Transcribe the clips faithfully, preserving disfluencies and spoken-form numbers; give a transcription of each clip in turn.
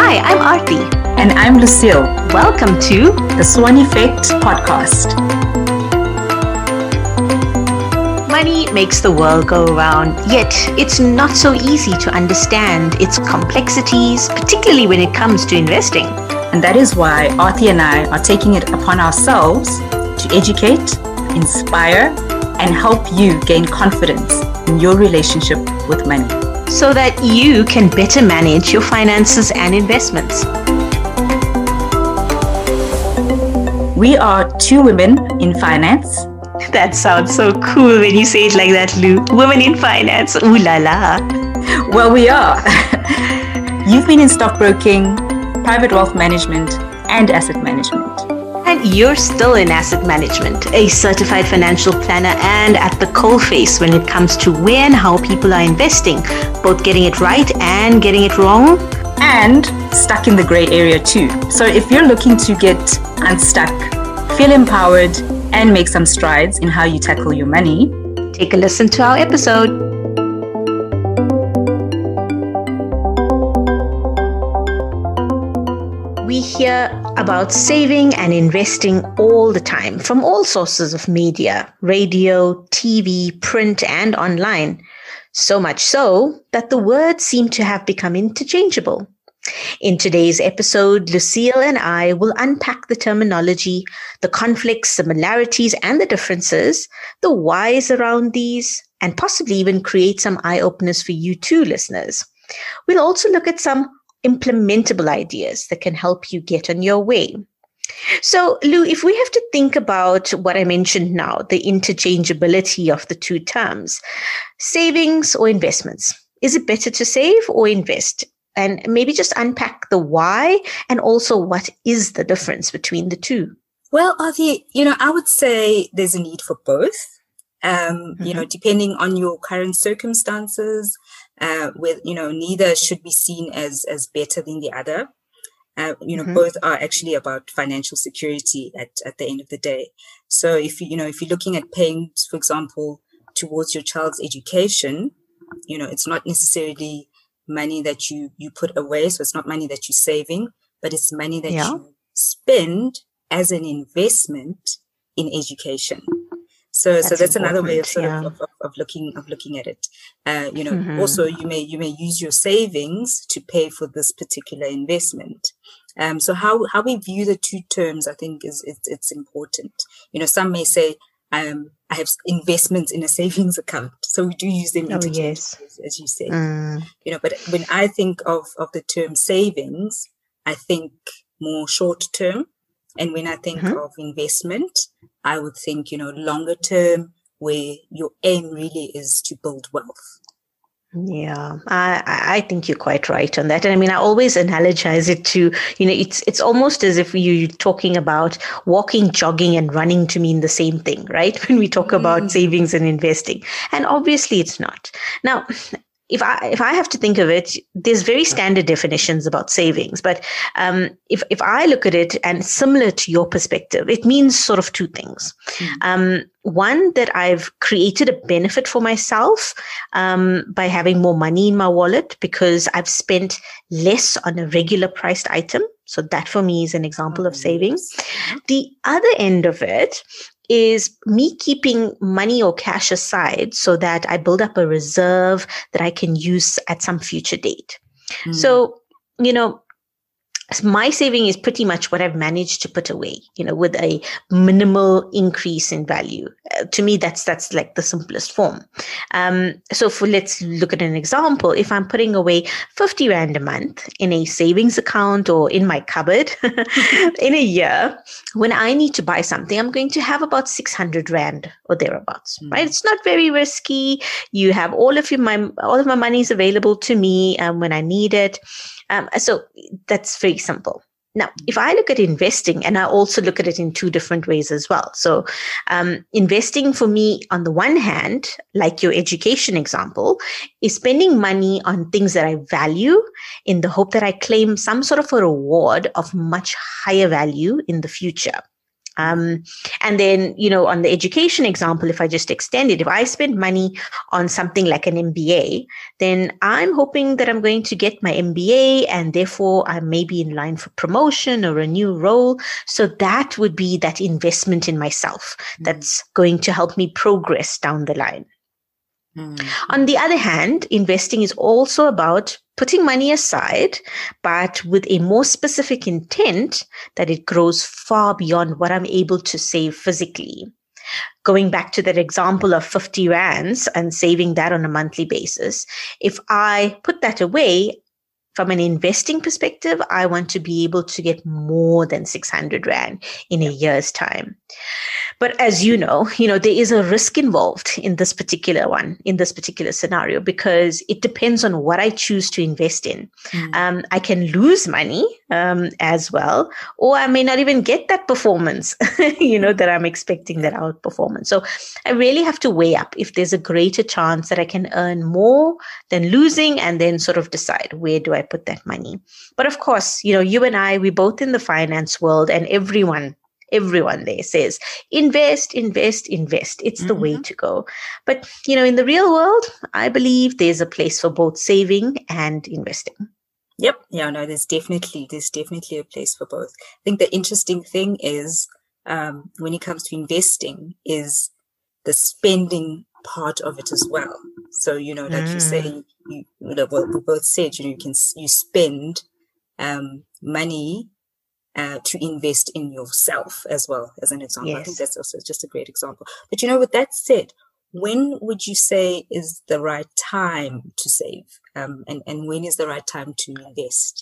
Hi, I'm Aarti. And I'm Lucille. Welcome to the Swan Effect podcast. Money makes the world go around, yet it's not so easy to understand its complexities, particularly when it comes to investing. And that is why Aarti and I are taking it upon ourselves to educate, inspire, and help you gain confidence in your relationship with money, so that you can better manage your finances and investments. We are two women in finance. That sounds so cool when you say it like that, Lou. Women in finance, ooh la la. Well, we are. You've been in stockbroking, private wealth management, and asset management. And you're still in asset management, a certified financial planner, and at the coalface when it comes to where and how people are investing, both getting it right and getting it wrong. And stuck in the gray area too. So if you're looking to get unstuck, feel empowered, and make some strides in how you tackle your money, take a listen to our episode. We hear about saving and investing all the time from all sources of media, radio, T V, print, and online. So much so that the words seem to have become interchangeable. In today's episode, Lucille and I will unpack the terminology, the conflicts, similarities, and the differences, the whys around these, and possibly even create some eye-openers for you too, listeners. We'll also look at some implementable ideas that can help you get on your way. So, Lou, if we have to think about what I mentioned now, the interchangeability of the two terms, savings or investments, is it better to save or invest? And maybe just unpack the why and also what is the difference between the two? Well, Aarti, you know, I would say there's a need for both, um, mm-hmm. you know, depending on your current circumstances, uh, with, you know, neither should be seen as, as better than the other. Uh, you know, mm-hmm. both are actually about financial security at, at the end of the day. So if you, you know, if you're looking at paying, for example, towards your child's education, you know, it's not necessarily money that you, you put away. So it's not money that you're saving, but it's money that yeah. you spend as an investment in education. So, that's so that's another way of sort yeah. of, of, of looking, of looking at it. Uh, you know, mm-hmm. also you may, you may use your savings to pay for this particular investment. Um, so how, how we view the two terms, I think is, it's, it's important. You know, some may say, um, I have investments in a savings account. So we do use them interchangeably, oh, yes. as, as you said. Mm. You know, but when I think of, of the term savings, I think more short term. And when I think mm-hmm. of investment, I would think, you know, longer term, where your aim really is to build wealth. Yeah, I, I think you're quite right on that. And I mean, I always analogize it to, you know, it's it's almost as if you're talking about walking, jogging, and running to mean the same thing, right? When we talk mm. about savings and investing. And obviously it's not. Now, If I if I have to think of it, there's very standard definitions about savings. But um, if if I look at it and similar to your perspective, it means sort of two things. Mm-hmm. Um, one, that I've created a benefit for myself um, by having more money in my wallet because I've spent less on a regular priced item. So that for me is an example mm-hmm. of savings. Mm-hmm. The other end of it is me keeping money or cash aside so that I build up a reserve that I can use at some future date. Mm. So, you know, my saving is pretty much what I've managed to put away, you know, with a minimal increase in value. Uh, to me, that's that's like the simplest form. Um, so for let's look at an example. If I'm putting away fifty rand a month in a savings account or in my cupboard in a year, when I need to buy something, I'm going to have about six hundred rand or thereabouts, mm. right? It's not very risky. You have all of your my all of my money is available to me um, when I need it. Um, so that's very simple. Now, if I look at investing, and I also look at it in two different ways as well. So um, investing for me, on the one hand, like your education example, is spending money on things that I value in the hope that I claim some sort of a reward of much higher value in the future. Um, and then, you know, on the education example, if I just extend it, if I spend money on something like an M B A, then I'm hoping that I'm going to get my M B A and therefore I may be in line for promotion or a new role. So that would be that investment in myself mm-hmm. that's going to help me progress down the line. Mm-hmm. On the other hand, investing is also about putting money aside, but with a more specific intent that it grows far beyond what I'm able to save physically. Going back to that example of fifty rands and saving that on a monthly basis, if I put that away, from an investing perspective, I want to be able to get more than six hundred rand in a year's time. But as you know, you know, there is a risk involved in this particular one, in this particular scenario, because it depends on what I choose to invest in. Mm. Um, I can lose money um, as well, or I may not even get that performance, you know, that I'm expecting, that outperformance. So I really have to weigh up if there's a greater chance that I can earn more than losing, and then sort of decide, where do I put that money? But of course, you know, you and I, we're both in the finance world, and everyone Everyone there says, invest, invest, invest. It's mm-hmm. the way to go. But, you know, in the real world, I believe there's a place for both saving and investing. Yep. Yeah, no, there's definitely, there's definitely a place for both. I think the interesting thing is, um, when it comes to investing, is the spending part of it as well. So, you know, like mm. you say, you, well, we both said, you know, you can, you spend, um, money Uh, to invest in yourself as well, as an example. Yes. I think that's also just a great example. But, you know, with that said, when would you say is the right time to save? Um, and, and when is the right time to invest?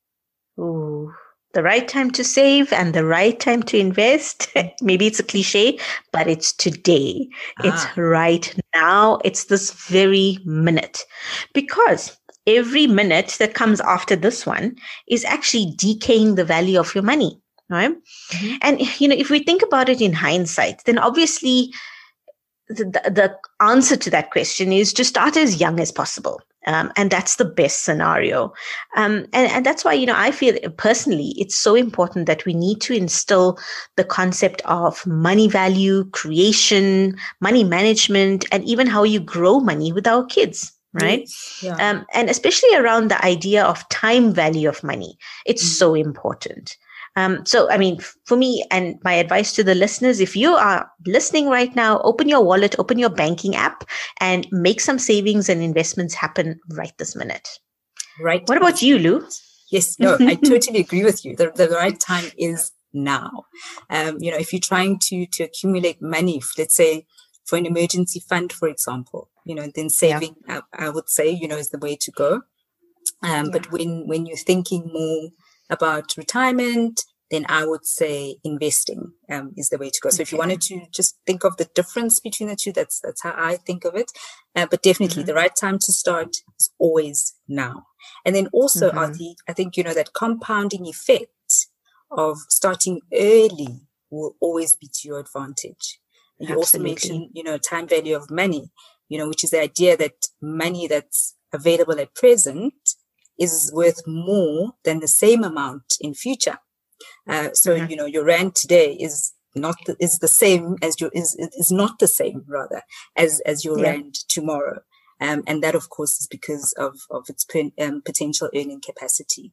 Ooh, the right time to save and the right time to invest. Maybe it's a cliche, but it's today. Ah. It's right now. It's this very minute. Because every minute that comes after this one is actually decaying the value of your money, right? Mm-hmm. And, you know, if we think about it in hindsight, then obviously the, the answer to that question is to start as young as possible. Um, and that's the best scenario. Um, and, and that's why, you know, I feel personally, it's so important that we need to instill the concept of money value, creation, money management, and even how you grow money with our kids. Right. Yes, yeah. Um, and especially around the idea of time value of money. It's mm. so important. Um, so, I mean, for me, and my advice to the listeners, if you are listening right now, open your wallet, open your banking app, and make some savings and investments happen right this minute. Right. What about you, Lou? Yes, no, I totally agree with you. The, the right time is now. Um, you know, if you're trying to, to accumulate money, let's say for an emergency fund, for example, you know, then saving, yeah. I, I would say, you know, is the way to go. Um, yeah. But when, when you're thinking more about retirement, then I would say investing um, is the way to go. So okay. if you wanted to just think of the difference between the two, that's that's how I think of it. Uh, but definitely mm-hmm. the right time to start is always now. And then also, mm-hmm. Arti, I think, you know, that compounding effect of starting early will always be to your advantage. You Absolutely. Also mentioned, you know, time value of money, you know, which is the idea that money that's available at present is worth more than the same amount in future. Uh, so, mm-hmm. you know, your rand today is not, the, is the same as your, is, is not the same rather as, as your yeah. rand tomorrow. Um, and that of course is because of, of its pen, um, potential earning capacity.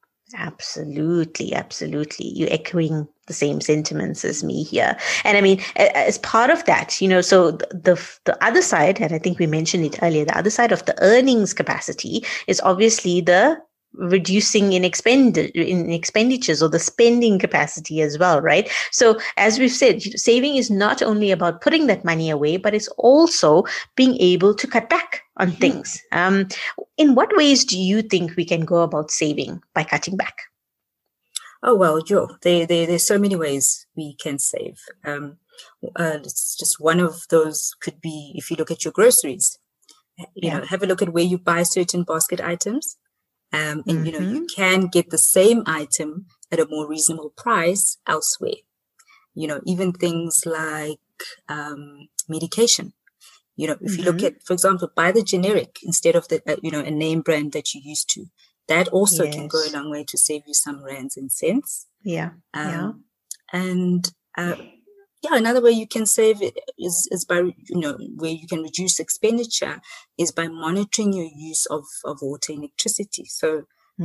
Absolutely, absolutely. You're echoing the same sentiments as me here. And I mean, as part of that, you know, so the, the the other side, and I think we mentioned it earlier, the other side of the earnings capacity is obviously the reducing in expend in expenditures or the spending capacity as well, right? So as we've said, saving is not only about putting that money away, but it's also being able to cut back on mm-hmm. things. Um, in what ways do you think we can go about saving by cutting back? Oh, well, Joe, there, there, there's so many ways we can save. Um, uh, it's just one of those could be if you look at your groceries, you yeah. know, have a look at where you buy certain basket items. Um, and, mm-hmm. you know, you can get the same item at a more reasonable price elsewhere. You know, even things like um, medication. You know, if mm-hmm. you look at, for example, buy the generic instead of the, uh, you know, a name brand that you used to. That also yes. can go a long way to save you some rands and cents. Yeah. Um, yeah. And Uh, yeah, another way you can save is, is by, you know, where you can reduce expenditure is by monitoring your use of, of water and electricity. So,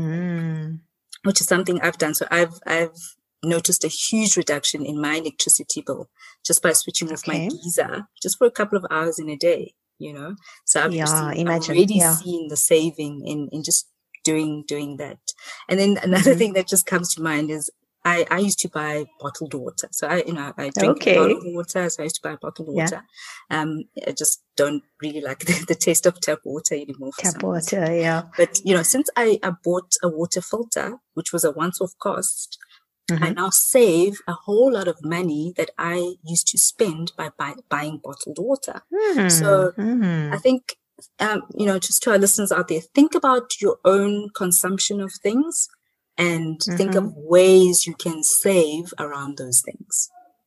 mm. which is something I've done. So I've, I've noticed a huge reduction in my electricity bill just by switching off Okay. my geyser just for a couple of hours in a day, you know. So I've, Yeah, seen, imagine. I've already yeah. seen the saving in, in just doing doing that. And then another mm-hmm. thing that just comes to mind is I, I used to buy bottled water. So I, you know, I drink okay. a lot of water. So I used to buy bottled water. Yeah. Um, I just don't really like the, the taste of tap water anymore. For tap some water, reason. yeah. But, you know, since I, I bought a water filter, which was a once-off cost, mm-hmm. I now save a whole lot of money that I used to spend by buy, buying bottled water. Mm-hmm. So mm-hmm. I think, um, you know, just to our listeners out there, think about your own consumption of things. And mm-hmm. think of ways you can save around those things.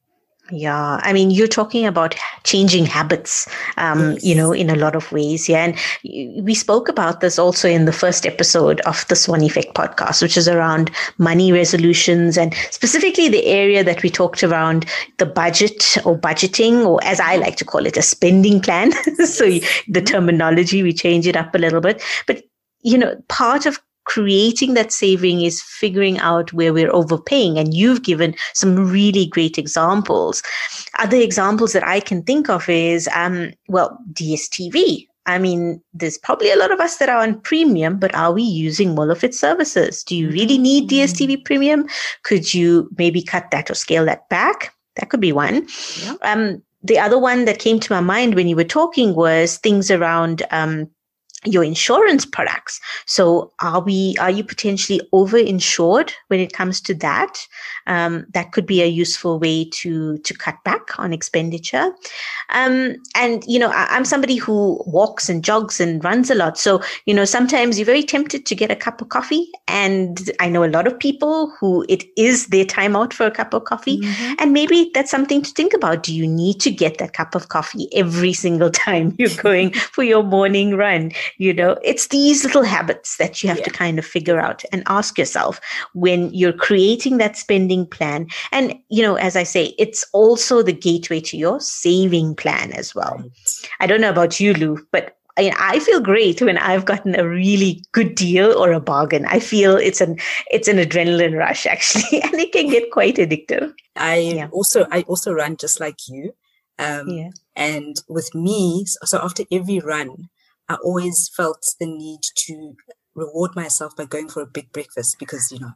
Yeah, I mean, you're talking about changing habits, um, yes. you know, in a lot of ways. Yeah. And we spoke about this also in the first episode of the Swan Effect podcast, which is around money resolutions and specifically the area that we talked around the budget or budgeting, or as I like to call it, a spending plan. So the terminology, we change it up a little bit. But, you know, part of creating that saving is figuring out where we're overpaying. And you've given some really great examples. Other examples that I can think of is, um, well, D S T V. I mean, there's probably a lot of us that are on premium, but are we using all of its services? Do you really need D S T V premium? Could you maybe cut that or scale that back? That could be one. Yeah. Um, the other one that came to my mind when you were talking was things around, um, your insurance products. So are we, are you potentially over-insured when it comes to that? Um, that could be a useful way to, to cut back on expenditure. Um, and, you know, I, I'm somebody who walks and jogs and runs a lot. So, you know, sometimes you're very tempted to get a cup of coffee. And I know a lot of people who it is their time out for a cup of coffee. Mm-hmm. And maybe that's something to think about. Do you need to get that cup of coffee every single time you're going for your morning run? You know, it's these little habits that you have yeah. to kind of figure out and ask yourself when you're creating that spending plan. And, you know, as I say, it's also the gateway to your saving plan as well. Right. I don't know about you, Lou, but I, I feel great when I've gotten a really good deal or a bargain. I feel it's an it's an adrenaline rush, actually, and it can get quite addictive. I yeah. also I also run just like you. Um, yeah. And with me, so after every run, I always felt the need to reward myself by going for a big breakfast because, you know.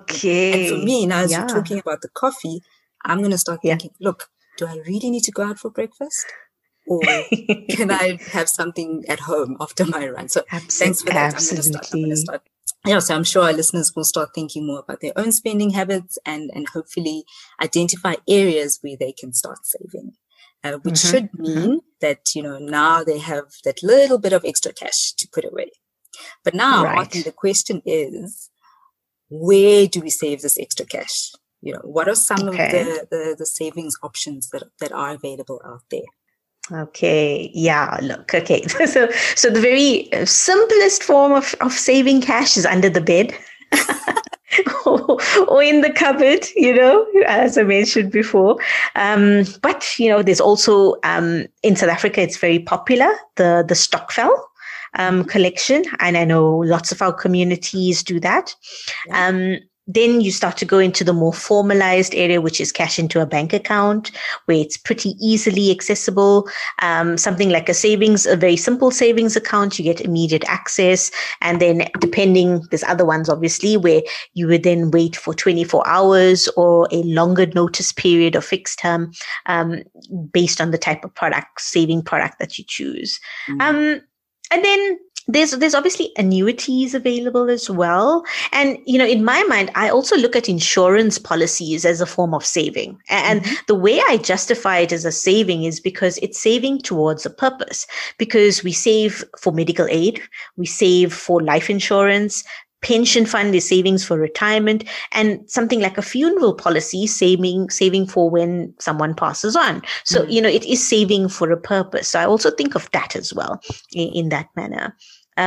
Okay. And for me, now as yeah. you're talking about the coffee, I'm going to start thinking, yeah. look, do I really need to go out for breakfast? Or can I have something at home after my run? So Absolutely. Thanks for that. Absolutely. I'm going to start. I'm going to start. Yeah, so I'm sure our listeners will start thinking more about their own spending habits and, and hopefully identify areas where they can start saving. Uh, which mm-hmm. should mean mm-hmm. that, you know, now they have that little bit of extra cash to put away. But now right. I think the question is, where do we save this extra cash? You know, what are some okay. of the, the, the savings options that, that are available out there? Okay. Yeah. Look. Okay. So, so the very simplest form of, of saving cash is under the bed. Or in the cupboard, you know, as I mentioned before. Um, but, you know, there's also, um, in South Africa, it's very popular, the, the Stokvel um, collection. And I know lots of our communities do that. Yeah. Um, Then you start to go into the more formalized area, which is cash into a bank account, where it's pretty easily accessible. Um, something like a savings, a very simple savings account, you get immediate access. And then depending, there's other ones, obviously, where you would then wait for twenty-four hours or a longer notice period or fixed term um, based on the type of product, saving product that you choose. Mm. Um, and then There's there's obviously annuities available as well. And, you know, in my mind, I also look at insurance policies as a form of saving. And mm-hmm. the way I justify it as a saving is because it's saving towards a purpose. Because we save for medical aid, we save for life insurance, pension fund is savings for retirement, and something like a funeral policy, saving saving for when someone passes on. So, mm-hmm. you know, it is saving for a purpose. So I also think of that as well in, in that manner. Um,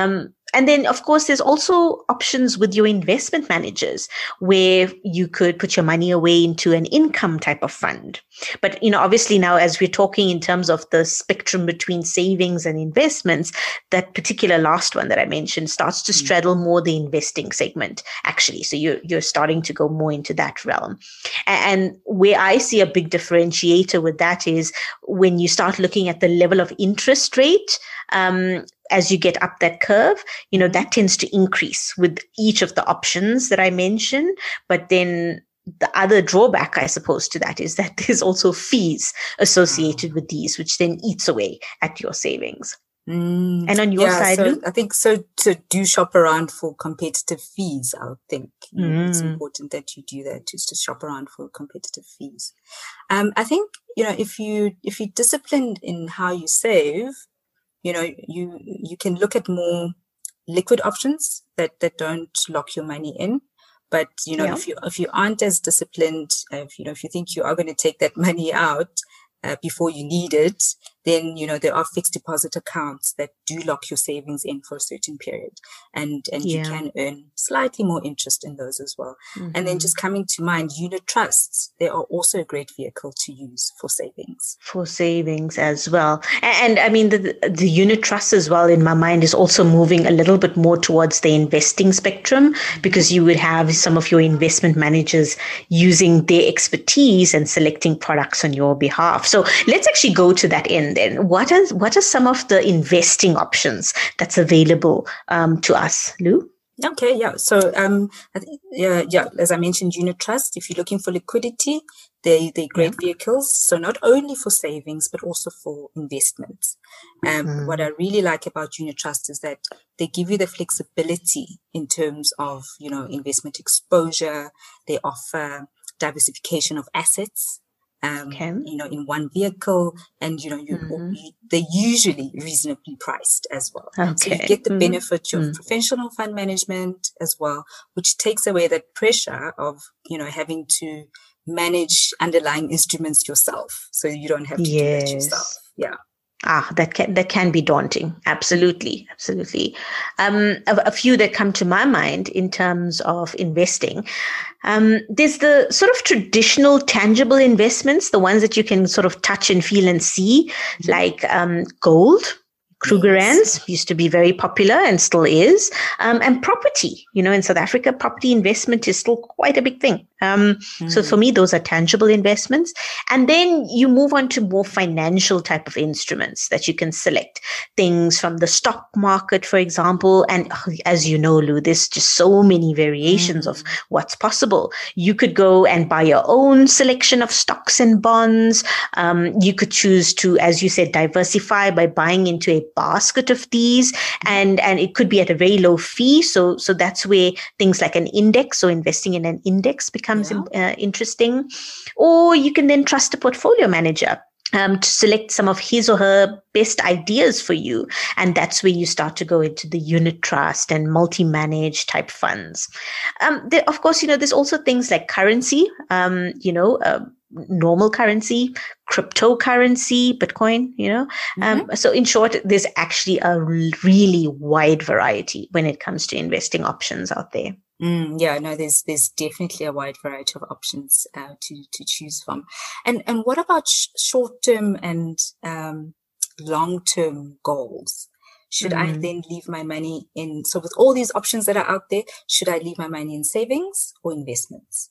and then, of course, there's also options with your investment managers where you could put your money away into an income type of fund. But, you know, obviously now, as we're talking in terms of the spectrum between savings and investments, that particular last one that I mentioned starts to straddle more the investing segment, actually. So you're, you're starting to go more into that realm. And where I see a big differentiator with that is when you start looking at the level of interest rate, um, as you get up that curve, you know, that tends to increase with each of the options that I mentioned. But then the other drawback, I suppose, to that is that there's also fees associated with these, which then eats away at your savings. Mm, and on your yeah, side, so Lou? I think so to do shop around for competitive fees. I would think Mm. it's important that you do that, just to shop around for competitive fees. Um, I think, you know, if you, if you're disciplined in how you save, you know, you, you can look at more liquid options that, that don't lock your money in. But, you know, Yeah. if you, if you aren't as disciplined, uh, if, you know, if you think you are going to take that money out, uh, before you need it, then, you know, there are fixed deposit accounts that do lock your savings in for a certain period. And, and Yeah. you can earn slightly more interest in those as well. Mm-hmm. And then just coming to mind, unit trusts, they are also a great vehicle to use for savings. For savings as well. And, and I mean, the, the unit trust as well, in my mind, is also moving a little bit more towards the investing spectrum, because you would have some of your investment managers using their expertise and selecting products on your behalf. So let's actually go to that end then. What are, what are some of the investing options that's available um, to us, Lou? Okay, yeah. So, um, I think, yeah, yeah, as I mentioned, unit trust, if you're looking for liquidity, they, they're great Yeah. vehicles. So not only for savings, but also for investments. Um, Mm. what I really like about unit trust is that they give you the flexibility in terms of, you know, investment exposure. They offer diversification of assets. Um, Okay. you know, in one vehicle, and, you know, you, Mhm. you, they're usually reasonably priced as well. So you Okay. get the Mhm. benefit of Mm. professional fund management as well, which takes away that pressure of, you know, having to manage underlying instruments yourself. So you don't have to do that yourself. Yes. Yeah. Ah, that can that can be daunting. Absolutely, absolutely. Um, a, a few that come to my mind in terms of investing. Um, there's the sort of traditional tangible investments, the ones that you can sort of touch and feel and see, Mm-hmm. like um, gold. Krugerrands used to be very popular and still is, um, and property. You know, in South Africa, property investment is still quite a big thing. Um, Mm. So for me, those are tangible investments. And then you move on to more financial type of instruments that you can select. Things from the stock market, for example. And oh, as you know, Lou, there's just so many variations of what's possible. You could go and buy your own selection of stocks and bonds. Um, you could choose to, as you said, diversify by buying into a basket of these, and and it could be at a very low fee. So so that's where things like an index, so investing in an index becomes Yeah. uh, interesting. Or you can then trust a portfolio manager um, to select some of his or her best ideas for you. And that's where you start to go into the unit trust and multi-managed type funds. Um, there, of course, you know, there's also things like currency, um, you know, uh, normal currency, cryptocurrency, Bitcoin, you know. Um, Mhm. so in short, there's actually a really wide variety when it comes to investing options out there. Mm, yeah, no, there's there's definitely a wide variety of options uh, to to choose from. And and what about sh- short-term and um, long-term goals? Should I Mm. then leave my money in? So with all these options that are out there, should I leave my money in savings or investments?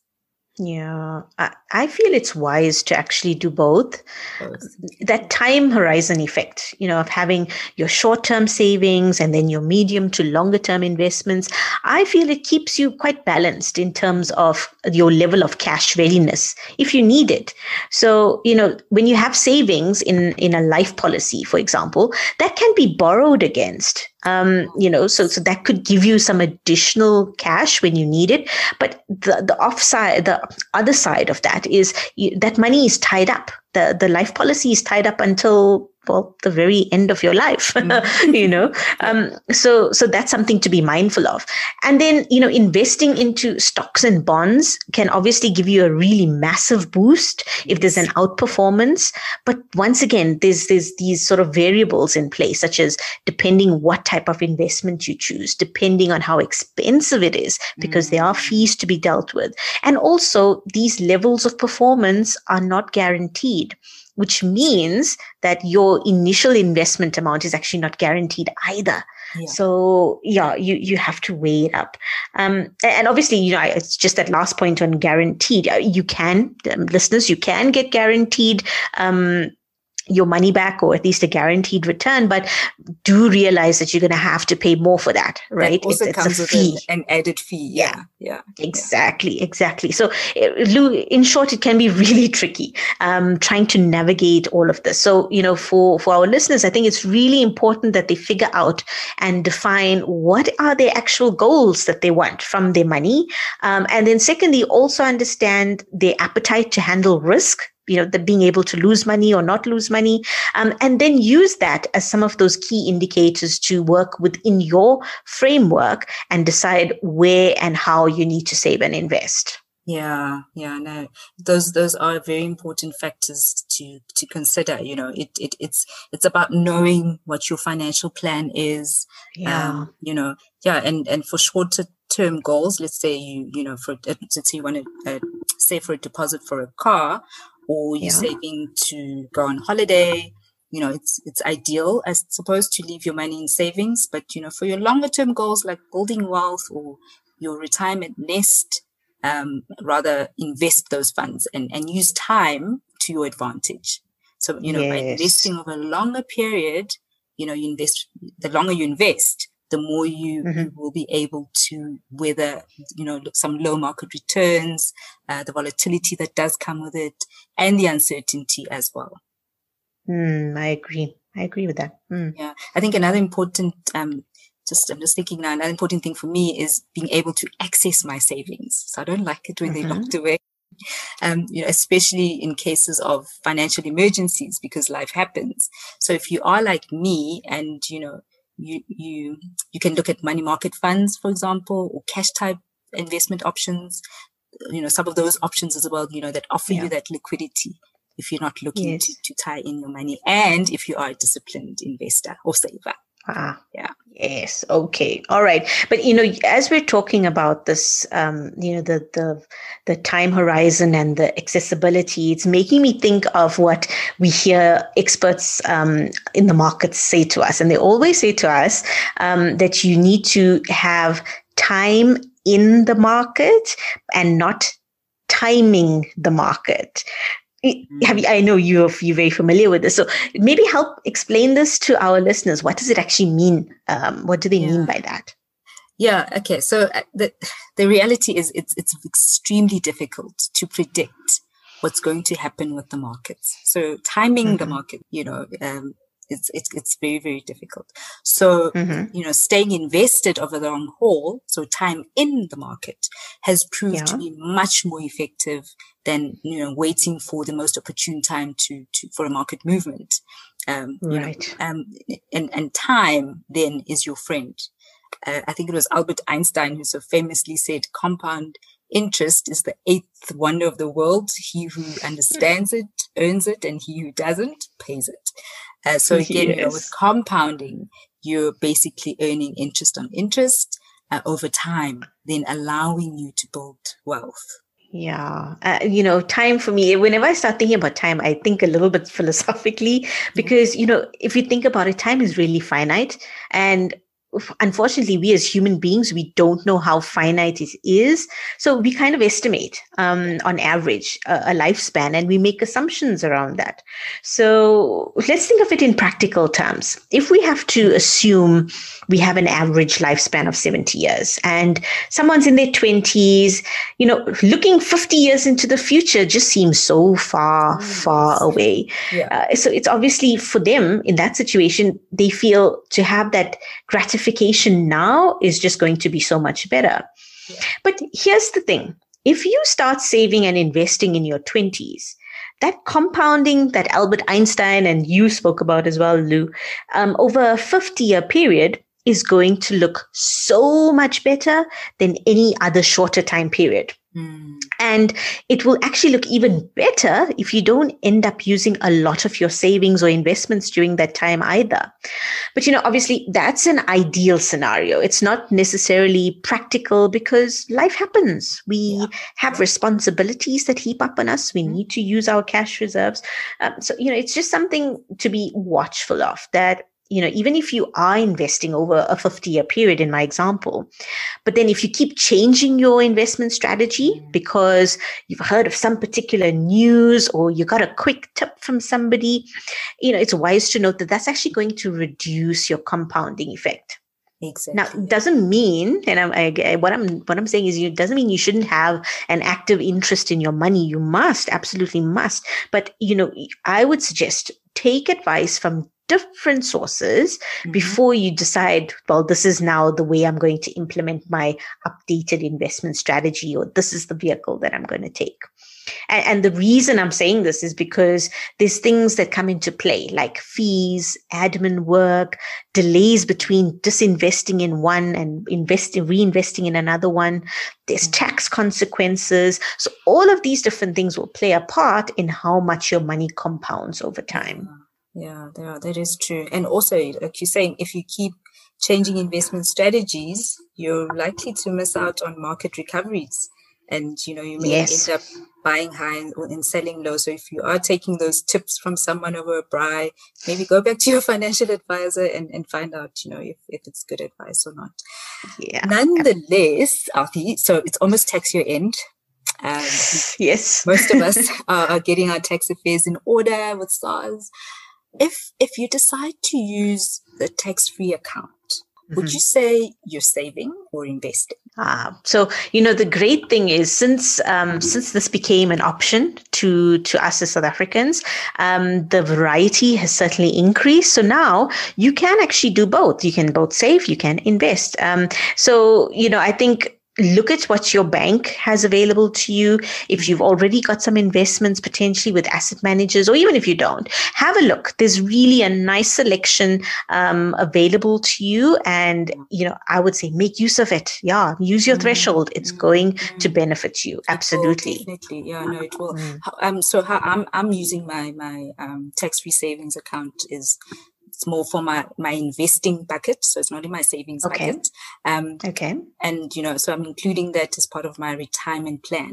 Yeah, I, I feel it's wise to actually do both. Both. That time horizon effect, you know, of having your short-term savings and then your medium to longer-term investments, I feel it keeps you quite balanced in terms of your level of cash readiness if you need it. So, you know, when you have savings in, in a life policy, for example, that can be borrowed against. Um, you know, so so that could give you some additional cash when you need it. But the the offside, the other side of that is you, that money is tied up. The the life policy is tied up until well, the very end of your life, mm-hmm. you know. Um, so, so that's something to be mindful of. And then, you know, investing into stocks and bonds can obviously give you a really massive boost if there's an outperformance. But once again, there's there's these sort of variables in place, such as depending what type of investment you choose, depending on how expensive it is, because mm-hmm. there are fees to be dealt with, and also these levels of performance are not guaranteed, which means that your initial investment amount is actually not guaranteed either. Yeah. So yeah, you, you have to weigh it up. Um, and obviously, you know, it's just that last point on guaranteed. You can, um, listeners, you can get guaranteed, um, your money back, or at least a guaranteed return, but do realize that you're going to have to pay more for that, right? That also it's, comes it's a fee, an, an added fee. Yeah, yeah, yeah. Exactly, yeah. exactly. So, in short, it can be really tricky um, trying to navigate all of this. So, you know, for for our listeners, I think it's really important that they figure out and define what are their actual goals that they want from their money, um, and then secondly, also understand their appetite to handle risk. You know, the being able to lose money or not lose money, um, and then use that as some of those key indicators to work within your framework and decide where and how you need to save and invest. Yeah, yeah, no, those those are very important factors to to consider. You know, it it it's it's about knowing what your financial plan is. Yeah, um, you know, yeah, and and for shorter term goals, let's say you you know for let's say you want to uh, save for a deposit for a car, or you're yeah. saving to go on holiday, you know, it's it's ideal, I suppose, to leave your money in savings. But, you know, for your longer term goals like building wealth or your retirement nest, um, rather invest those funds and, and use time to your advantage. So, you know, yes. by investing over a longer period, you know, you invest, the longer you invest, the more you, mm-hmm. you will be able to weather, you know, some low market returns, uh, the volatility that does come with it, and the uncertainty as well. Mm, I agree. I agree with that. Mm. Yeah. I think another important, um, just, I'm just thinking now, another important thing for me is being able to access my savings. So I don't like it when mm-hmm. they're locked away. Um, you know, especially in cases of financial emergencies, because life happens. So if you are like me and, you know, You, you, you can look at money market funds, for example, or cash type investment options, you know, some of those options as well, you know, that offer yeah. you that liquidity if you're not looking yes. to, to tie in your money, and if you are a disciplined investor or saver. Ah, yeah. Yes. Okay. All right. But, you know, as we're talking about this, um, you know, the, the, the time horizon and the accessibility, it's making me think of what we hear experts um, in the markets say to us. And they always say to us um, that you need to have time in the market and not timing the market. Have you, I know you're, you're very familiar with this. So maybe help explain this to our listeners. What does it actually mean? Um, what do they yeah. mean by that? Yeah. Okay. So the, the reality is it's, it's extremely difficult to predict what's going to happen with the markets. So timing mm-hmm. the market, you know, um, it's, it's, it's very, very difficult. So, mm-hmm. you know, staying invested over the long haul, so time in the market, has proved yeah. to be much more effective than, you know, waiting for the most opportune time to, to, for a market movement. Um, right. You know, um, and, and time then is your friend. Uh, I think it was Albert Einstein who so famously said, compound interest is the eighth wonder of the world. He who understands it earns it, and he who doesn't pays it. Uh, so again, yes. you know, with compounding, you're basically earning interest on interest uh, over time, then allowing you to build wealth. Yeah. Uh, you know, time for me, whenever I start thinking about time, I think a little bit philosophically, because, you know, if you think about it, time is really finite. And unfortunately, we as human beings, we don't know how finite it is. So we kind of estimate um, on average a, a lifespan, and we make assumptions around that. So let's think of it in practical terms. If we have to assume we have an average lifespan of seventy years and someone's in their twenties, you know, looking fifty years into the future just seems so far, mm, far away. Yeah. Uh, so it's obviously for them in that situation, they feel to have that gratification now is just going to be so much better. Yeah. But here's the thing. If you start saving and investing in your twenties, that compounding that Albert Einstein and you spoke about as well, Lou, um, over a fifty-year period is going to look so much better than any other shorter time period. Mm. And it will actually look even better if you don't end up using a lot of your savings or investments during that time either. But, you know, obviously that's an ideal scenario. It's not necessarily practical because life happens. We yeah. have responsibilities that heap up on us. We mm. need to use our cash reserves. Um, so, you know, it's just something to be watchful of, that you know, even if you are investing over a fifty-year period in my example, but then if you keep changing your investment strategy because you've heard of some particular news or you got a quick tip from somebody, you know, it's wise to note that that's actually going to reduce your compounding effect. Exactly. Now, it doesn't mean, and I'm, I, what I'm what I'm saying is, it doesn't mean you shouldn't have an active interest in your money. You must, absolutely must. But, you know, I would suggest take advice from different sources mm-hmm. before you decide, well, this is now the way I'm going to implement my updated investment strategy, or this is the vehicle that I'm going to take. And, and the reason I'm saying this is because there's things that come into play, like fees, admin work, delays between disinvesting in one and investing, reinvesting in another one. There's mm-hmm. tax consequences. So all of these different things will play a part in how much your money compounds over time. Yeah, yeah, that is true. And also, like you're saying, if you keep changing investment strategies, you're likely to miss out on market recoveries. And, you know, you may yes. end up buying high and, and selling low. So if you are taking those tips from someone over a braai, maybe go back to your financial advisor and, and find out, you know, if, if it's good advice or not. Yeah. Nonetheless, Aarti, so it's almost tax year end. Um, yes. Most of us are, are getting our tax affairs in order with SARS. If if you decide to use the tax-free account, mm-hmm. would you say you're saving or investing? Ah, so, you know, the great thing is since um, since this became an option to, to us as South Africans, um, the variety has certainly increased. So now you can actually do both. You can both save, you can invest. Um, so, you know, I think look at what your bank has available to you. If you've already got some investments potentially with asset managers, or even if you don't, have a look. There's really a nice selection um, available to you. And, you know, I would say make use of it. Yeah. Use your mm-hmm. threshold. It's going mm-hmm. to benefit you. Absolutely. Definitely. Yeah, no, it will. Mm. Um, so how I'm, I'm using my, my um, tax-free savings account is it's more for my, my investing bucket. So it's not in my savings okay. bucket. Um, okay. And, you know, so I'm including that as part of my retirement plan.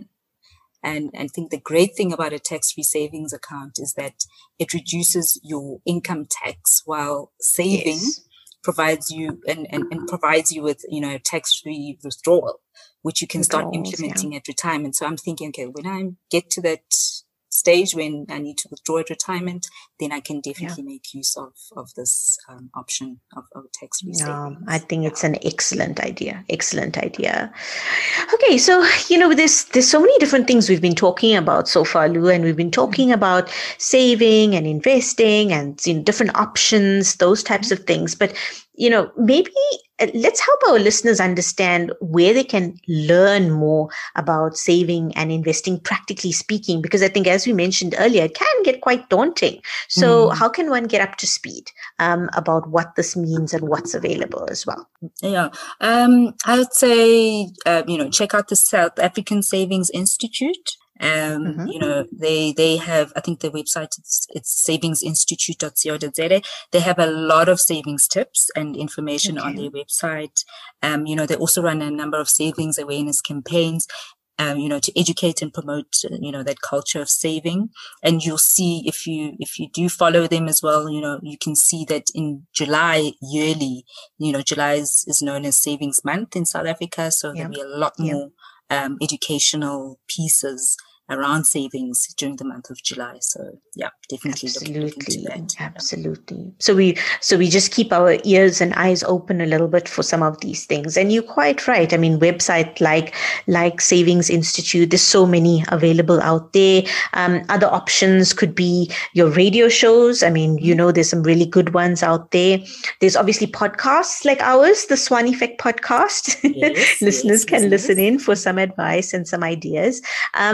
And I think the great thing about a tax-free savings account is that it reduces your income tax while saving yes. provides you and, and, and provides you with, you know, tax-free withdrawal, which you can start implementing yeah. at retirement. So I'm thinking, okay, when I get to that stage when I need to withdraw at retirement, then I can definitely yeah. make use of of this um, option of, of tax-free yeah, savings. I think it's an excellent idea. Excellent idea. Okay, so you know, there's there's so many different things we've been talking about so far, Lou, and we've been talking about saving and investing and you know, different options, those types of things. But you know, maybe let's help our listeners understand where they can learn more about saving and investing, practically speaking, because I think, as we mentioned earlier, it can get quite daunting. So mm. how can one get up to speed um, about what this means and what's available as well? Yeah, um, I would say, uh, you know, check out the South African Savings Institute. Um, mm-hmm. You know, they, they have, I think the website, it's, it's savings institute dot co dot za. They have a lot of savings tips and information okay. on their website. Um, you know, they also run a number of savings awareness campaigns, um, you know, to educate and promote, you know, that culture of saving. And you'll see if you, if you do follow them as well, you know, you can see that in July yearly, you know, July is, is known as Savings Month in South Africa. So yep. there'll be a lot yep. more Um, educational pieces around savings during the month of July. So yeah, definitely absolutely, look into that. Absolutely. So we so we just keep our ears and eyes open a little bit for some of these things. And you're quite right. I mean, website like like Savings Institute, there's so many available out there. Um, other options could be your radio shows. I mean, you know, there's some really good ones out there. There's obviously podcasts like ours, the Swan Effect podcast. Yes, listeners yes, can listeners. listen in for some advice and some ideas. Um,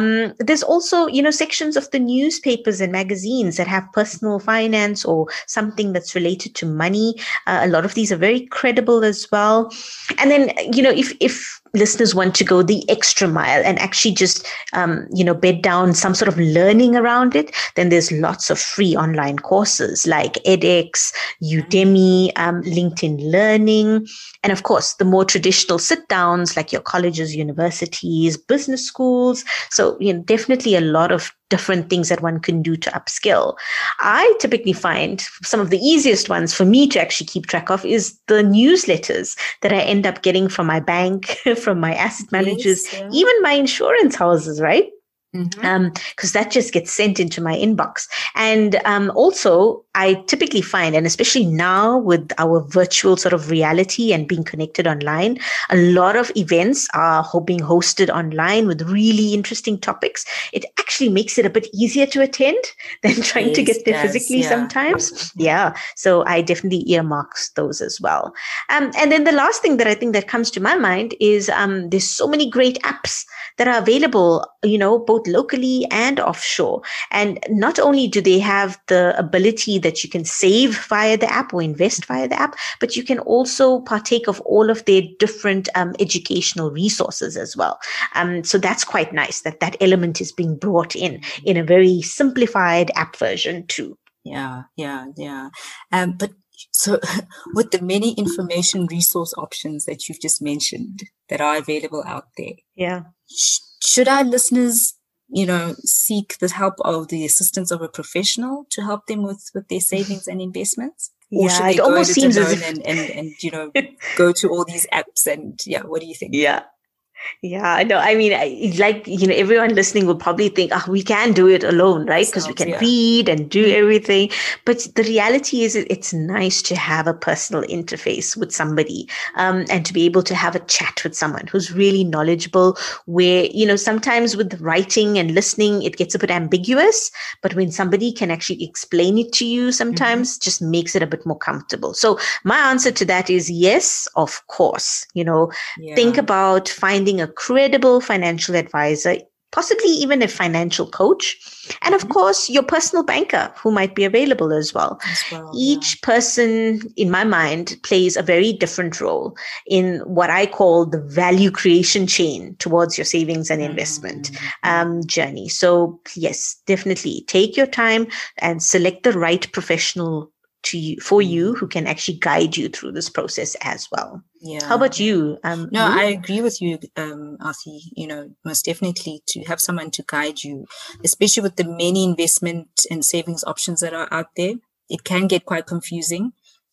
but there's also, you know, sections of the newspapers and magazines that have personal finance or something that's related to money. Uh, a lot of these are very credible as well. And then, you know, if if listeners want to go the extra mile and actually just, um, you know, bed down some sort of learning around it, then there's lots of free online courses like edX, Udemy, um, LinkedIn Learning, and of course, the more traditional sit downs like your colleges, universities, business schools. So, you know, definitely a lot of different things that one can do to upskill. I typically find some of the easiest ones for me to actually keep track of is the newsletters that I end up getting from my bank, from my asset managers, yes, yeah. even my insurance houses, right? Mm-hmm. Um, because that just gets sent into my inbox. And um, also, I typically find, and especially now with our virtual sort of reality and being connected online, a lot of events are being hosted online with really interesting topics. It actually makes it a bit easier to attend than trying yes, to get there does, physically yeah. sometimes. Yeah. yeah. So I definitely earmark those as well. Um, and then the last thing that I think that comes to my mind is um, there's so many great apps that are available, you know, both locally and offshore. And not only do they have the ability that you can save via the app or invest via the app, but you can also partake of all of their different um, educational resources as well. Um, so that's quite nice that that element is being brought in in a very simplified app version too. Yeah, yeah, yeah. Um, but so with the many information resource options that you've just mentioned that are available out there, yeah, sh- should our listeners, you know, seek the help of the assistance of a professional to help them with, with their savings and investments? Or yeah, should they it go almost it seems alone as if and, and, and, you know, go to all these apps and, yeah, what do you think? Yeah. Yeah, I know. I mean, I, like, you know, everyone listening will probably think, oh, we can do it alone, right? Because we can yeah. read and do everything. But the reality is it's nice to have a personal interface with somebody um, and to be able to have a chat with someone who's really knowledgeable where, you know, sometimes with writing and listening, it gets a bit ambiguous. But when somebody can actually explain it to you sometimes, mm-hmm. just makes it a bit more comfortable. So my answer to that is yes, of course. You know, yeah. think about finding a credible financial advisor, possibly even a financial coach, and of course your personal banker who might be available as well. As well Each yeah. person, in my mind, plays a very different role in what I call the value creation chain towards your savings and investment mm-hmm. um, journey. So yes, definitely take your time and select the right professional to you, for you who can actually guide you through this process as well. Yeah. How about you? Um, no, you? I agree with you, um, Aarti. You know, most definitely to have someone to guide you, especially with the many investment and savings options that are out there, it can get quite confusing.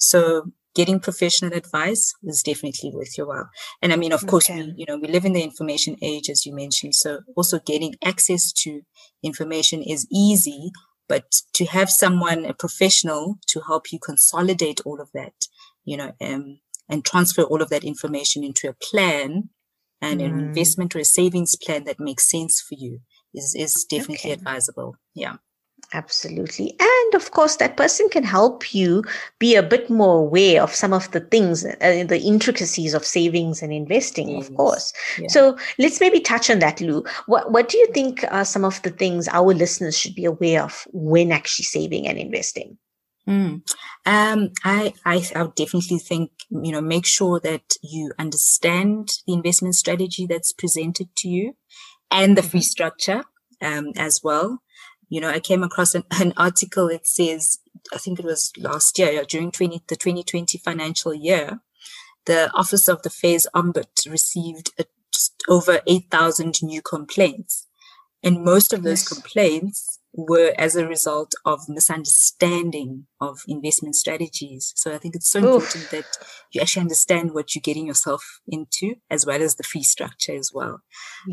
So getting professional advice is definitely worth your while. And I mean, of course, okay. we, you know, we live in the information age, as you mentioned. So also getting access to information is easy. But to have someone, a professional, to help you consolidate all of that, you know, um, and transfer all of that information into a plan and mm. an investment or a savings plan that makes sense for you is, is definitely okay. advisable. Yeah. Absolutely. And of course, that person can help you be a bit more aware of some of the things, uh, the intricacies of savings and investing, yes. of course. Yeah. So let's maybe touch on that, Lou. What, what do you think are some of the things our listeners should be aware of when actually saving and investing? Mm. Um, I, I, I would definitely think, you know, make sure that you understand the investment strategy that's presented to you and the fee structure um, as well. You know, I came across an, an article. It says, I think it was last year, during twenty, the twenty twenty financial year, the Office of the Fairs Ombud received a, just over eight thousand new complaints. And most of those yes. complaints were as a result of misunderstanding of investment strategies. So I think it's so Oof. important that you actually understand what you're getting yourself into, as well as the fee structure as well.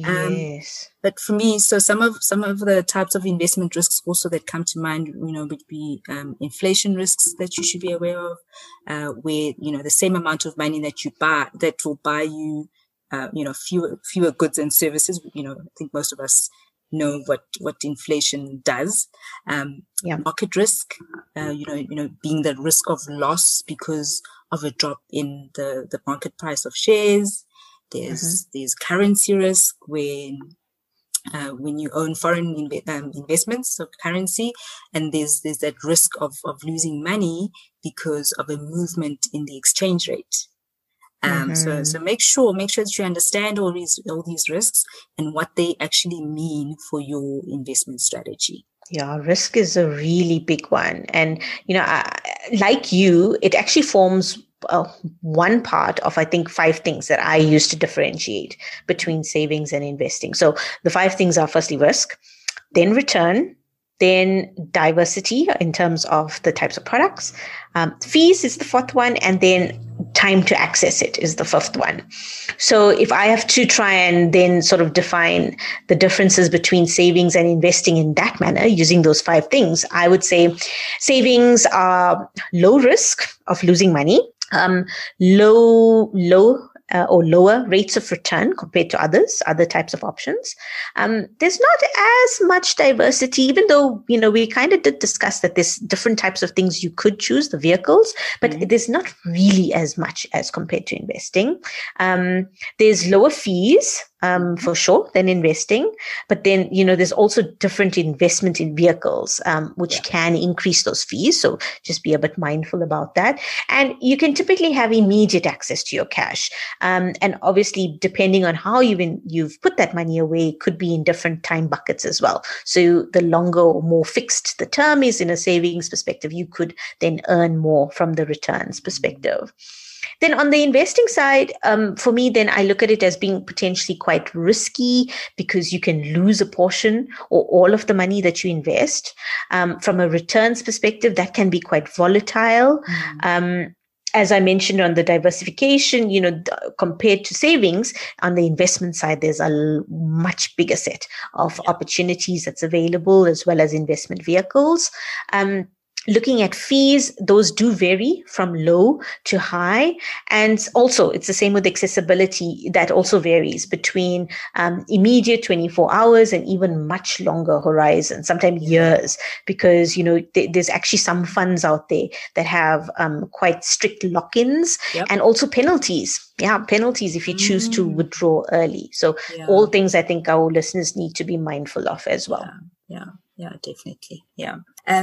Yes. Um, but for me, so some of some of the types of investment risks also that come to mind, you know, would be um, inflation risks that you should be aware of, uh, where, you know, the same amount of money that you buy, that will buy you, uh, you know, fewer fewer goods and services. You know, I think most of us know what, what inflation does. Um, yeah. Market risk, uh, you know, you know, being the risk of loss because of a drop in the, the market price of shares. There's, mm-hmm. there's currency risk when, uh, when you own foreign inv- um, investments, so currency, and there's there's that risk of of losing money because of a movement in the exchange rate. Um, mm-hmm. So so make sure make sure that you understand all these all these risks and what they actually mean for your investment strategy. Yeah, risk is a really big one. And, you know, I, like you, it actually forms uh, one part of, I think, five things that I use to differentiate between savings and investing. So the five things are firstly risk, then return, then diversity in terms of the types of products. Um, fees is the fourth one, and then time to access it is the fifth one. So if I have to try and then sort of define the differences between savings and investing in that manner, using those five things, I would say savings are low risk of losing money, um, low, low, Uh, or lower rates of return compared to others, other types of options. Um, there's not as much diversity, even though, you know, we kind of did discuss that there's different types of things you could choose, the vehicles, but mm-hmm. there's not really as much as compared to investing. Um, there's lower fees, um, for sure, than investing. But then, you know, there's also different investment in vehicles, um, which yeah. can increase those fees. So just be a bit mindful about that. And you can typically have immediate access to your cash. Um, and obviously, depending on how you've, been, you've put that money away, it could be in different time buckets as well. So the longer or more fixed the term is in a savings perspective, you could then earn more from the returns perspective. Then on the investing side, um, for me, then I look at it as being potentially quite risky because you can lose a portion or all of the money that you invest. Um, from a returns perspective, that can be quite volatile. Mm. Um, As I mentioned on the diversification, you know, th- compared to savings, on the investment side, there's a l- much bigger set of yeah. opportunities that's available, as well as investment vehicles. Um, Looking at fees, those do vary from low to high. And also, it's the same with accessibility. That also varies between um, immediate twenty-four hours and even much longer horizons, sometimes years, because, you know, th- there's actually some funds out there that have um, quite strict lock-ins yep. and also penalties. Yeah, penalties if you choose mm. to withdraw early. So yeah. all things I think our listeners need to be mindful of as well. Yeah, yeah, yeah definitely. Yeah. Uh,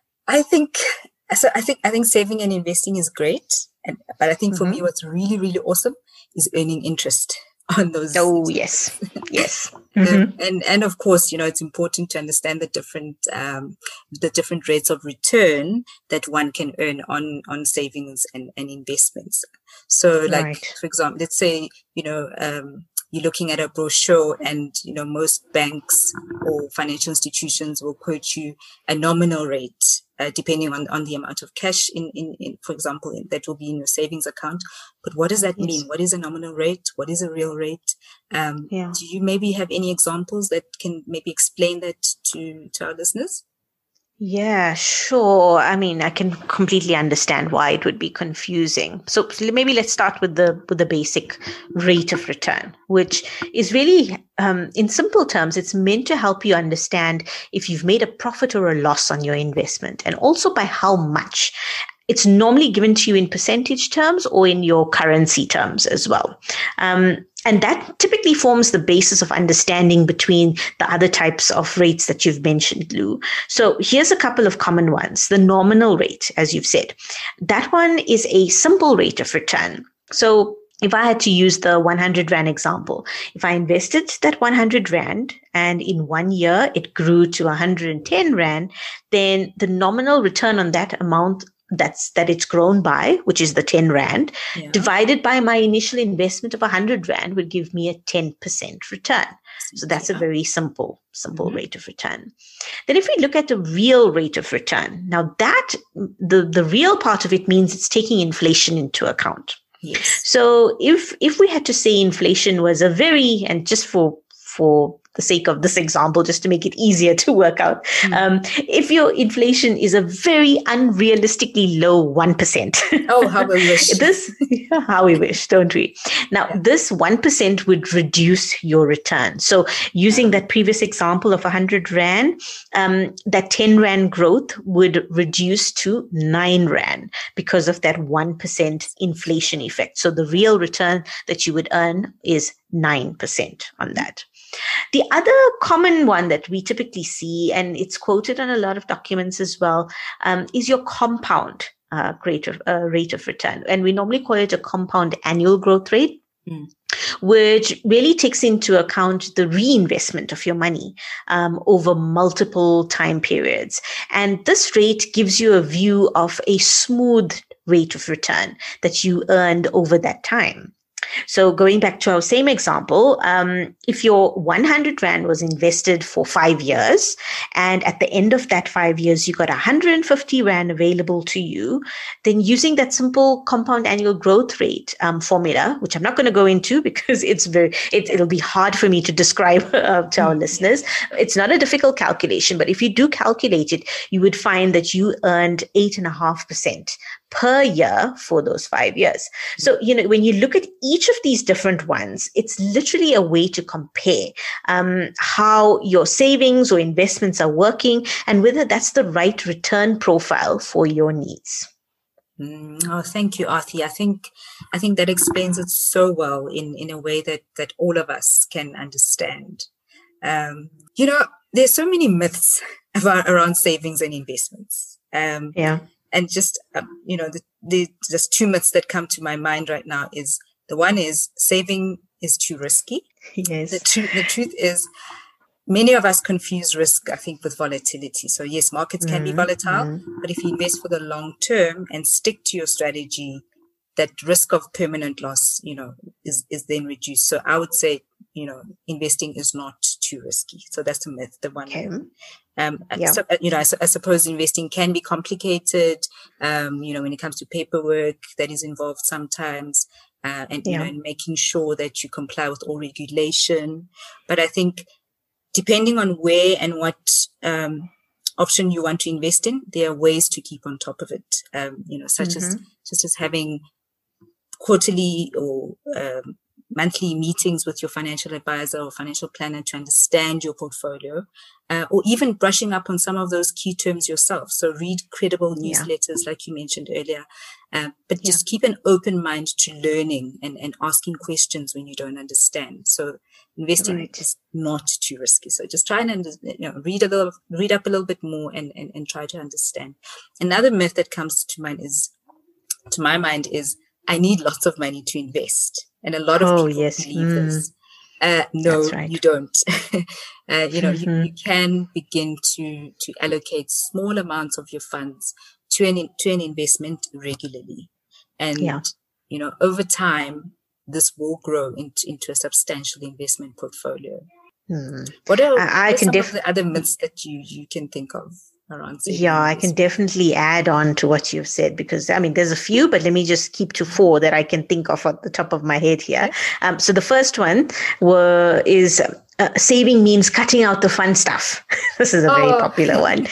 I think so. I think I think saving and investing is great, and, but I think for mm-hmm. me, what's really really awesome is earning interest on those. Oh yes, yes, mm-hmm. and, and and of course, you know, it's important to understand the different um, the different rates of return that one can earn on on savings and, and investments. So, like right. for example, let's say you know. Um, You're looking at a brochure and, you know, most banks or financial institutions will quote you a nominal rate, uh, depending on, on the amount of cash in, in, in, for example, in, that will be in your savings account. But what does that yes. mean? What is a nominal rate? What is a real rate? Um, yeah. Do you maybe have any examples that can maybe explain that to, to our listeners? Yeah, sure. I mean, I can completely understand why it would be confusing. So maybe let's start with the with the basic rate of return, which is really, um, in simple terms, it's meant to help you understand if you've made a profit or a loss on your investment, and also by how much. It's normally given to you in percentage terms or in your currency terms as well. Um, and that typically forms the basis of understanding between the other types of rates that you've mentioned, Lou. So here's a couple of common ones. The nominal rate, as you've said, that one is a simple rate of return. So if I had to use the one hundred Rand example, if I invested that one hundred Rand and in one year it grew to one hundred ten Rand, then the nominal return on that amount that's that it's grown by, which is the ten Rand, yeah. divided by my initial investment of one hundred Rand would give me a ten percent return. So that's yeah. a very simple, simple mm-hmm. rate of return. Then if we look at the real rate of return, now that the, the real part of it means it's taking inflation into account. Yes. So if if we had to say inflation was a very, and just for for the sake of this example, just to make it easier to work out, mm. um, if your inflation is a very unrealistically low one percent. Oh, how we wish. this, how we wish, don't we? Now, yeah. this one percent would reduce your return. So using that previous example of one hundred Rand, um, that ten Rand growth would reduce to nine Rand because of that one percent inflation effect. So the real return that you would earn is nine percent on that. The the other common one that we typically see, and it's quoted on a lot of documents as well, um, is your compound uh, rate of, uh, rate of return. And we normally call it a compound annual growth rate, mm. which really takes into account the reinvestment of your money um, over multiple time periods. And this rate gives you a view of a smooth rate of return that you earned over that time. So going back to our same example, um, if your one hundred Rand was invested for five years, and at the end of that five years, you got one hundred fifty Rand available to you, then using that simple compound annual growth rate um, formula, which I'm not going to go into because it's very, it, it'll be hard for me to describe uh, to our listeners. It's not a difficult calculation, but if you do calculate it, you would find that you earned eight and a half percent per year for those five years. So, you know, when you look at each of these different ones, it's literally a way to compare um, how your savings or investments are working and whether that's the right return profile for your needs. Mm, oh, thank you, Aarti. I think I think that explains it so well in, in a way that, that all of us can understand. Um, you know, there's so many myths about, around savings and investments. Um, yeah. And just, um, you know, the, the just two myths that come to my mind right now is the one is saving is too risky. Yes. The, tr- the truth is many of us confuse risk, I think, with volatility. So yes, markets can mm-hmm. be volatile, mm-hmm. but if you invest for the long term and stick to your strategy, that risk of permanent loss, you know, is, is then reduced. So I would say, you know, investing is not too risky. So that's the myth, the one. Okay. Um, yeah. so, you know, I, I suppose investing can be complicated, um, you know, when it comes to paperwork that is involved sometimes, uh, and, yeah. you know, and making sure that you comply with all regulation. But I think depending on where and what, um, option you want to invest in, there are ways to keep on top of it, um, you know, such mm-hmm. as, such as having quarterly or, um, monthly meetings with your financial advisor or financial planner to understand your portfolio, uh, or even brushing up on some of those key terms yourself. So read credible newsletters, yeah. like you mentioned earlier, uh, but yeah. just keep an open mind to learning and, and asking questions when you don't understand. So investing right. is not too risky. So just try and under, you know, read a little, read up a little bit more and, and, and try to understand. Another myth that comes to mind is, to my mind, is I need lots of money to invest. And a lot of oh, people yes. believe mm. this. Uh, no, right. you don't. uh, you know, mm-hmm. you, you can begin to, to allocate small amounts of your funds to an, to an investment regularly. And, yeah. you know, over time, this will grow into, into a substantial investment portfolio. Mm. What are, I, I what are can some def- of the other myths that you, you can think of? Yeah, I can definitely add on to what you've said because, I mean, there's a few, but let me just keep to four that I can think of at the top of my head here. Um, so the first one were, is uh, saving means cutting out the fun stuff. This is a very oh. popular one.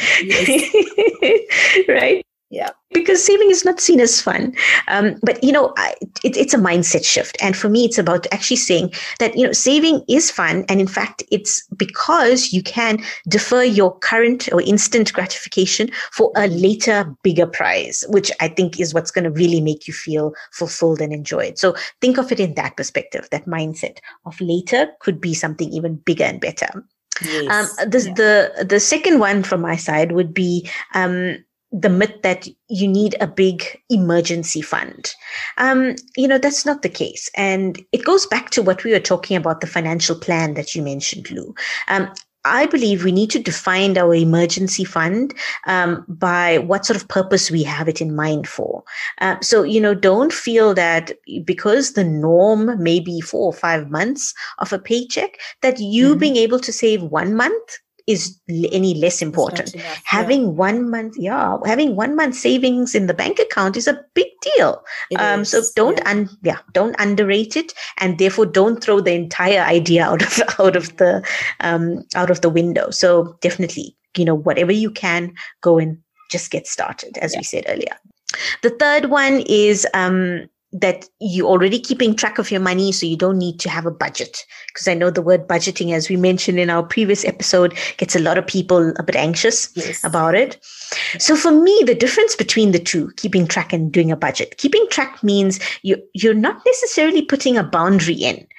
Right? Yeah. Because saving is not seen as fun. Um, but, you know, I, it, it's a mindset shift. And for me, it's about actually saying that, you know, saving is fun. And in fact, it's because you can defer your current or instant gratification for a later, bigger prize, which I think is what's going to really make you feel fulfilled and enjoyed. So think of it in that perspective, that mindset of later could be something even bigger and better. Yes. Um, the, yeah. the, the second one from my side would be, um, the myth that you need a big emergency fund. Um, you know, that's not the case. And it goes back to what we were talking about, the financial plan that you mentioned, Lou. Um, I believe we need to define our emergency fund um, by what sort of purpose we have it in mind for. Uh, so, you know, don't feel that because the norm may be four or five months of a paycheck, that you mm-hmm. being able to save one month is any less important. Enough, having yeah. one month, yeah, having one month savings in the bank account is a big deal. Um, so don't, yeah. Un, yeah, don't underrate it, and therefore don't throw the entire idea out of out of the um, out of the window. So definitely, you know, whatever you can, go and just get started, as yeah. we said earlier. The third one is um, that you're already keeping track of your money, so you don't need to have a budget. Because I know the word budgeting, as we mentioned in our previous episode, gets a lot of people a bit anxious yes. about it. So for me, the difference between the two, keeping track and doing a budget, keeping track means you, you're not necessarily putting a boundary in.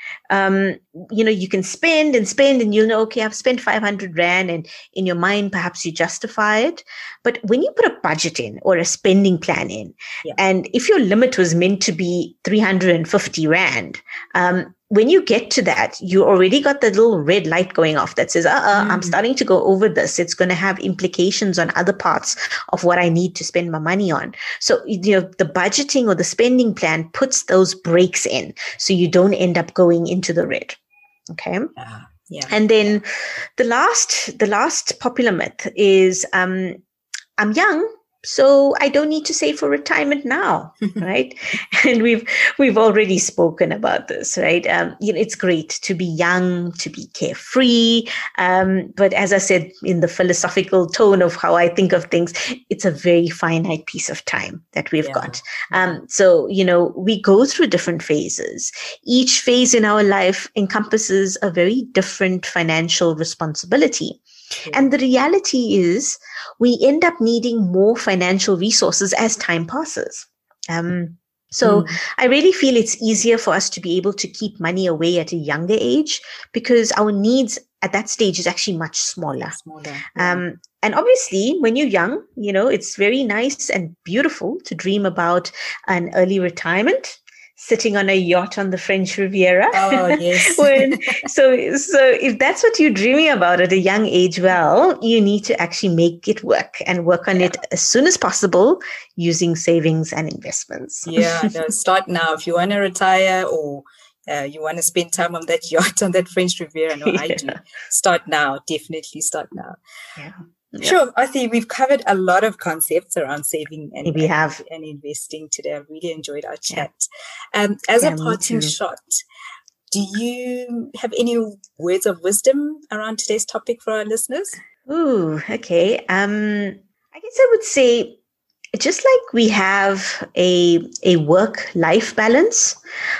um, you know, you can spend and spend and you'll know, okay, I've spent five hundred Rand, and in your mind, perhaps you justify it. But when you put a budget in or a spending plan in, yeah. and if your limit was meant to be three hundred fifty Rand, um, when you get to that, you already got the little red light going off that says, uh-uh, mm. I'm starting to go over this. It's going to have implications on other parts of what I need to spend my money on. So, you know, the budgeting or the spending plan puts those breaks in so you don't end up going into the red. Okay. Uh, yeah. And then the last, the last popular myth is, um, I'm young, so I don't need to save for retirement now, right? And we've we've already spoken about this, right? Um, you know, it's great to be young, to be carefree, um, but as I said, in the philosophical tone of how I think of things, it's a very finite piece of time that we've yeah. got. Um, so you know, we go through different phases. Each phase in our life encompasses a very different financial responsibility. And the reality is we end up needing more financial resources as time passes. Um, so mm. I really feel it's easier for us to be able to keep money away at a younger age because our needs at that stage is actually much smaller. smaller yeah. Um, and obviously, when you're young, you know, it's very nice and beautiful to dream about an early retirement. Sitting on a yacht on the French Riviera. Oh, yes. when, so, so if that's what you're dreaming about at a young age, well, you need to actually make it work and work on yeah. it as soon as possible using savings and investments. Yeah, no, start now. If you want to retire or uh, you want to spend time on that yacht on that French Riviera, no, yeah. I do. Start now. Definitely start now. Yeah. Yeah. Sure. I think we've covered a lot of concepts around saving and, we have. and investing today. I've really enjoyed our chat. Yeah. Um, as yeah, a parting shot, do you have any words of wisdom around today's topic for our listeners? Ooh, okay. Um, I guess I would say, just like we have a a work-life balance,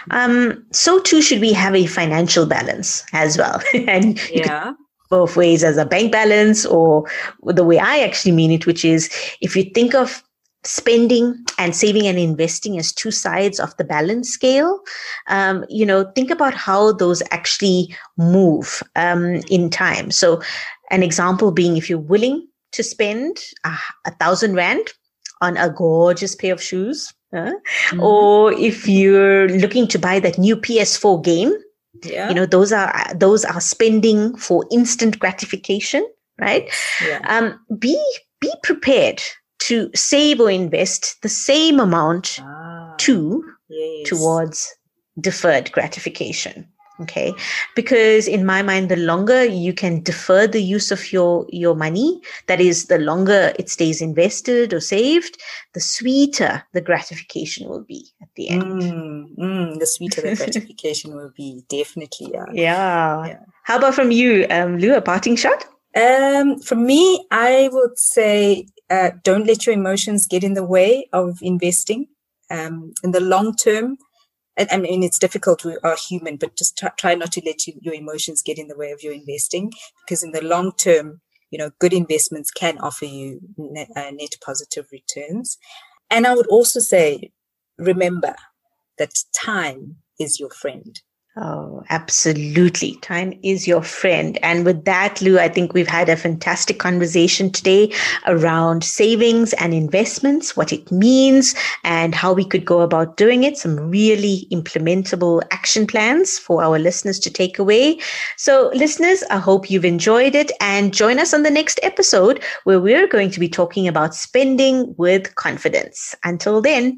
um, so too should we have a financial balance as well. and yeah. both ways, as a bank balance or the way I actually mean it, which is if you think of spending and saving and investing as two sides of the balance scale, um, you know, think about how those actually move um, in time. So an example being, if you're willing to spend a, a thousand Rand on a gorgeous pair of shoes, uh, mm-hmm. or if you're looking to buy that new P S four game, yeah. you know, those are those are spending for instant gratification, right? Yeah. Um, be be prepared to save or invest the same amount ah, too yes. towards deferred gratification. Okay, because in my mind, the longer you can defer the use of your your money, that is, the longer it stays invested or saved, the sweeter the gratification will be at the end. Mm, mm, the sweeter the gratification will be, definitely. Yeah. Yeah. yeah. How about from you, um, Lou? A parting shot? Um, for me, I would say uh, don't let your emotions get in the way of investing. Um, in the long term. I mean, it's difficult. We are human, but just try, try not to let you, your emotions get in the way of your investing, because in the long term, you know, good investments can offer you net, uh, net positive returns. And I would also say, remember that time is your friend. Oh, absolutely. Time is your friend. And with that, Lou, I think we've had a fantastic conversation today around savings and investments, what it means and how we could go about doing it. Some really implementable action plans for our listeners to take away. So listeners, I hope you've enjoyed it, and join us on the next episode where we're going to be talking about spending with confidence. Until then.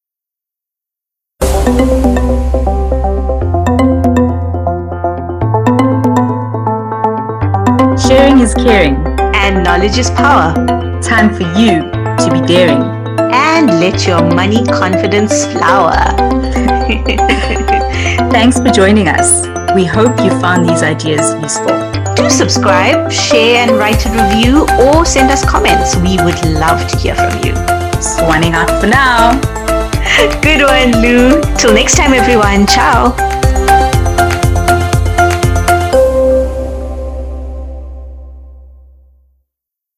Sharing is caring. And knowledge is power. Time for you to be daring. And let your money confidence flower. Thanks for joining us. We hope you found these ideas useful. Do subscribe, share and write a review, or send us comments. We would love to hear from you. Swanning out for now. Good one, Lou. Till next time, everyone. Ciao.